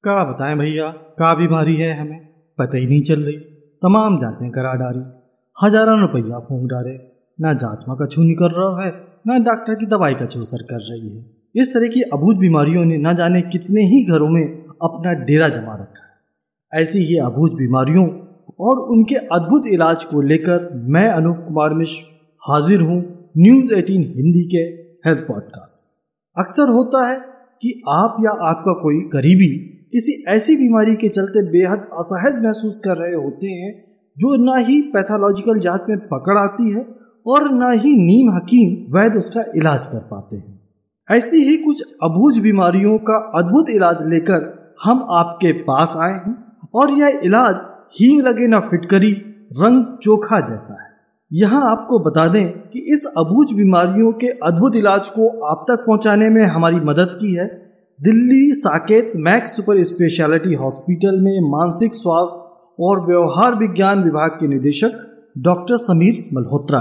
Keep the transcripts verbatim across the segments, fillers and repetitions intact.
का बताएं भैया, का बीमारी है हमें पता ही नहीं चल रही। तमाम जांचें करा डाली, हजारों रुपया फूंक डाले, ना जांच में कछु नहीं कर रहा है, ना डॉक्टर की दवाई कछु असर कर रही है। इस तरह की अबूझ बीमारियों ने न जाने कितने ही घरों में अपना डेरा जमा रखा है। ऐसी ही अबूझ बीमारियों और उनके अद्भुत इलाज को लेकर मैं अनूप कुमार मिश्र हाजिर हूँ न्यूज़ अठारह हिंदी के हेल्थ पॉडकास्ट। अक्सर होता है कि आप या आपका कोई करीबी किसी ऐसी बीमारी के चलते बेहद असहज महसूस कर रहे होते हैं जो ना ही पैथोलॉजिकल जांच में पकड़ आती है और ना ही नीम हकीम वैद्य उसका इलाज कर पाते हैं। ऐसी ही कुछ अबूझ बीमारियों का अद्भुत इलाज लेकर हम आपके पास आए हैं और यह इलाज हींग लगे ना फिटकरी, रंग चोखा जैसा है। यहाँ आपको बता दें कि इस अबूझ बीमारियों के अद्भुत इलाज को आप तक पहुँचाने में हमारी मदद की है Delhi Saket Max super speciality hospital में मानसिक स्वास्थ्य और व्यवहार विज्ञान विभाग के निदेशक डॉक्टर समीर मल्होत्रा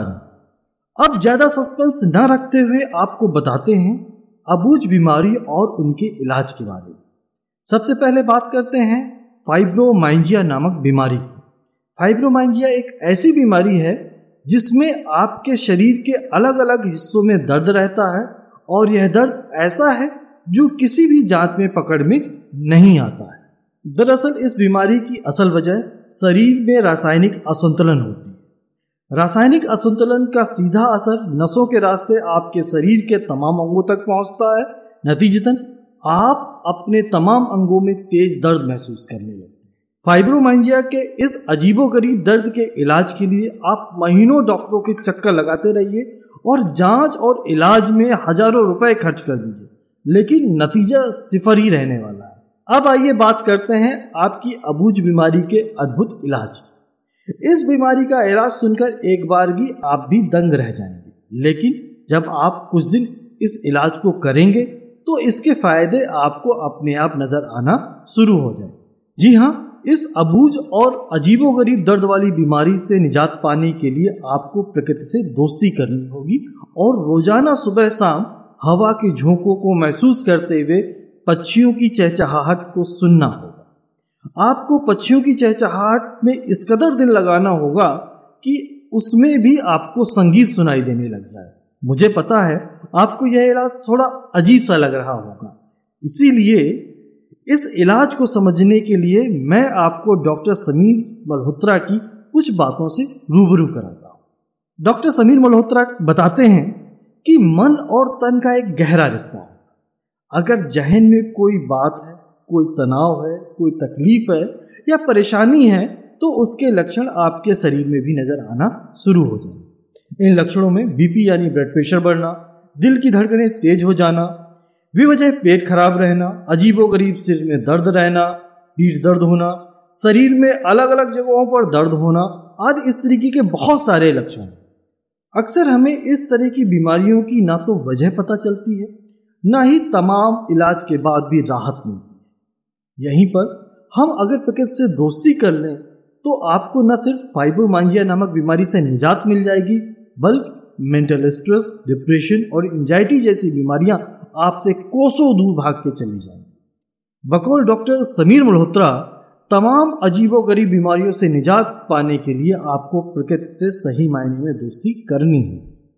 ने। अब ज्यादा सस्पेंस न रखते हुए आपको बताते हैं अबूझ बीमारी और उनके इलाज के बारे में। सबसे पहले बात करते हैं फाइब्रोमाइंजिया नामक बीमारी की। फाइब्रोमाइंजिया एक ऐसी बीमारी है जिसमें आपके शरीर के अलग अलग हिस्सों में दर्द रहता है और यह दर्द ऐसा है जो किसी भी जांच में पकड़ में नहीं आता है। दरअसल इस बीमारी की असल वजह शरीर में रासायनिक असंतुलन होती है। रासायनिक असंतुलन का सीधा असर नसों के रास्ते आपके शरीर के तमाम अंगों तक पहुंचता है। नतीजतन आप अपने तमाम अंगों में तेज दर्द महसूस करने लगते हैं। फाइब्रोमाइंजिया के इस अजीबोगरीब दर्द के इलाज के लिए आप महीनों डॉक्टरों के चक्कर लगाते रहिए और जांच और इलाज में हजारों रुपए खर्च कर दीजिए, लेकिन नतीजा सिफर ही रहने वाला है। अब आइए बात करते हैं आपकी अबूझ बीमारी के अद्भुत इलाज की। इस बीमारी का इलाज सुनकर एक बार भी आप भी दंग रह जाएंगे, लेकिन जब आप कुछ दिन इस इलाज को करेंगे तो इसके फायदे आपको अपने आप नजर आना शुरू हो जाए। जी हाँ, इस अबूझ और अजीबोगरीब दर्द वाली बीमारी से निजात पाने के लिए आपको प्रकृति से दोस्ती करनी होगी और रोजाना सुबह शाम हवा के झोंकों को महसूस करते हुए पक्षियों की चहचहाहट को सुनना होगा। आपको पक्षियों की चहचहाहट में इस कदर दिल लगाना होगा कि उसमें भी आपको संगीत सुनाई देने लग जाए। मुझे पता है आपको यह इलाज थोड़ा अजीब सा लग रहा होगा, इसीलिए इस इलाज को समझने के लिए मैं आपको डॉक्टर समीर मल्होत्रा की कुछ बातों से रूबरू कराता हूँ। डॉक्टर समीर मल्होत्रा बताते हैं कि मन और तन का एक गहरा रिश्ता है। अगर जहन में कोई बात है, कोई तनाव है, कोई तकलीफ है या परेशानी है तो उसके लक्षण आपके शरीर में भी नजर आना शुरू हो जाए। इन लक्षणों में बीपी यानी ब्लड प्रेशर बढ़ना, दिल की धड़कनें तेज हो जाना, बेवजह पेट खराब रहना, अजीबोगरीब सिर में दर्द रहना, पीठ दर्द होना, शरीर में अलग अलग जगहों पर दर्द होना आदि इस तरीके के बहुत सारे लक्षण। अक्सर हमें इस तरह की बीमारियों की ना तो वजह पता चलती है, ना ही तमाम इलाज के बाद भी राहत मिलती है। यहीं पर हम अगर प्रकृति से दोस्ती कर लें तो आपको न सिर्फ फाइब्रोमाइंजिया नामक बीमारी से निजात मिल जाएगी, बल्कि मेंटल स्ट्रेस, डिप्रेशन और एंजाइटी जैसी बीमारियां आपसे कोसों दूर भाग के चली जाएंगी। बकौल डॉक्टर समीर मल्होत्रा तमाम अजीबोगरीब बीमारियों से निजात पाने के लिए आपको प्रकृति से सही मायने में दोस्ती करनी है।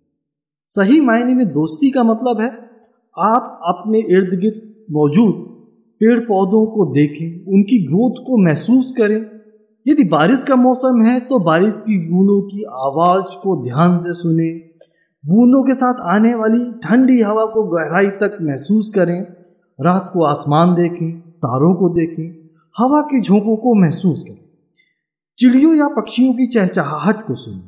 सही मायने में दोस्ती का मतलब है आप अपने इर्द गिर्द मौजूद पेड़ पौधों को देखें, उनकी ग्रोथ को महसूस करें। यदि बारिश का मौसम है तो बारिश की बूंदों की आवाज को ध्यान से सुने, बूंदों के साथ आने वाली ठंडी हवा को गहराई तक महसूस करें। रात को आसमान देखें, तारों को देखें, हवा के झोंकों को महसूस करें, चिड़ियों या पक्षियों की चहचहाहट को सुनें।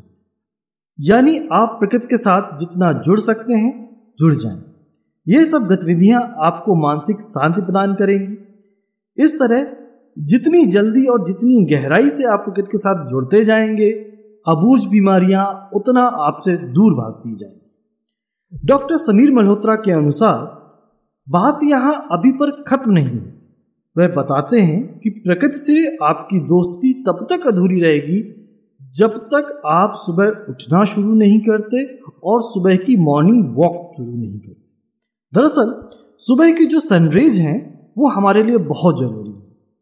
यानी आप प्रकृति के साथ जितना जुड़ सकते हैं जुड़ जाएं। ये सब गतिविधियां आपको मानसिक शांति प्रदान करेंगी। इस तरह जितनी जल्दी और जितनी गहराई से आप प्रकृति के साथ जुड़ते जाएंगे, अबूझ बीमारियां उतना आपसे दूर भागती जाएंगी। डॉक्टर समीर मल्होत्रा के अनुसार बात यहां अभी पर खत्म नहीं है। वह बताते हैं कि प्रकृति से आपकी दोस्ती तब तक अधूरी रहेगी जब तक आप सुबह उठना शुरू नहीं करते और सुबह की मॉर्निंग वॉक शुरू नहीं करते। दरअसल सुबह की जो सनरेज हैं वो हमारे लिए बहुत जरूरी है।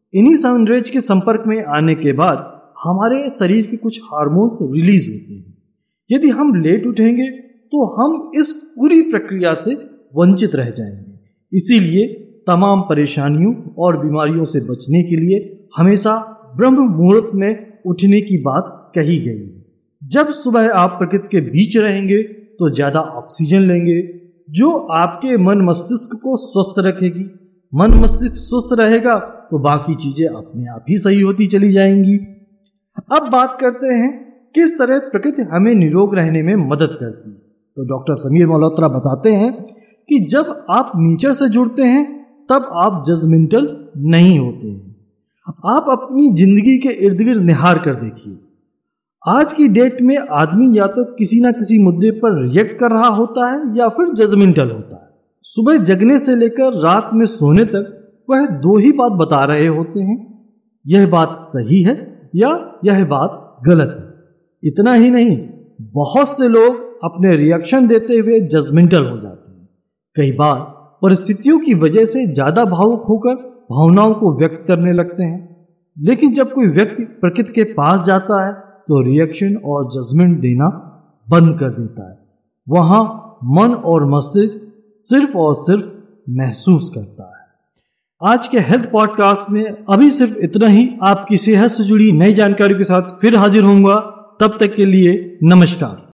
इन्हीं साउंड के संपर्क में आने के बाद हमारे शरीर के कुछ हार्मोन्स रिलीज होते हैं। यदि हम लेट उठेंगे तो हम इस पूरी प्रक्रिया से वंचित रह जाएंगे। इसीलिए तमाम परेशानियों और बीमारियों से बचने के लिए हमेशा ब्रह्म मुहूर्त में उठने की बात कही गई है। जब सुबह आप प्रकृति के बीच रहेंगे तो ज्यादा ऑक्सीजन लेंगे, जो आपके मन मस्तिष्क को स्वस्थ रखेगी। मन मस्तिष्क स्वस्थ रहेगा तो बाकी चीजें अपने आप ही सही होती चली जाएंगी। अब बात करते हैं किस तरह प्रकृति हमें निरोग रहने में मदद करती है। तो डॉक्टर समीर मल्होत्रा बताते हैं कि जब आप नेचर से जुड़ते हैं तब आप जजमेंटल नहीं होते हैं। आप अपनी जिंदगी के इर्द गिर्द निहार कर देखिए। आज की डेट में आदमी या तो किसी ना किसी मुद्दे पर रिएक्ट कर रहा होता है या फिर जजमेंटल होता है। सुबह जगने से लेकर रात में सोने तक वह दो ही बात बता रहे होते हैं, यह बात सही है या यह बात गलत है। इतना ही नहीं, बहुत से लोग अपने रिएक्शन देते हुए जजमेंटल हो जाते हैं। कई बार परिस्थितियों की वजह से ज्यादा भावुक होकर भावनाओं को व्यक्त करने लगते हैं। लेकिन जब कोई व्यक्ति प्रकृति के पास जाता है तो रिएक्शन और जजमेंट देना बंद कर देता है। वहां मन और मस्तिष्क सिर्फ और सिर्फ महसूस करता है। आज के हेल्थ पॉडकास्ट में अभी सिर्फ इतना ही। आपकी सेहत से जुड़ी नई जानकारी के साथ फिर हाजिर होऊंगा। तब तक के लिए नमस्कार।